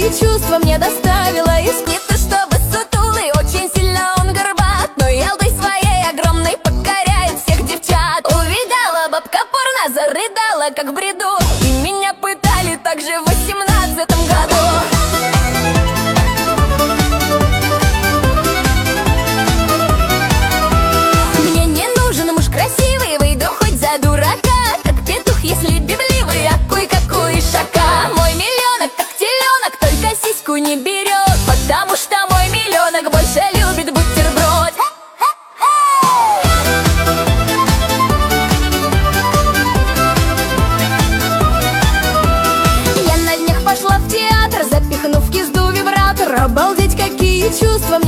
какие чувства мне доставила из не то чтобы сутулый, очень сильно он горбат, но елдой своей огромной покоряет всех девчат. Увидала бабка порно, зарыдала как в бреду, и меня пытали также в 18-м году. Мне не нужен муж красивый, выйду хоть за дурака, как петух, если библивый, а кой-какой шака. Мой миллионок, как теленок, только сиську не берет, потому что мой миллионок больше любит бутерброд. Я на днях пошла в театр, запихнув в кизду вибратор. Обалдеть, какие чувства мне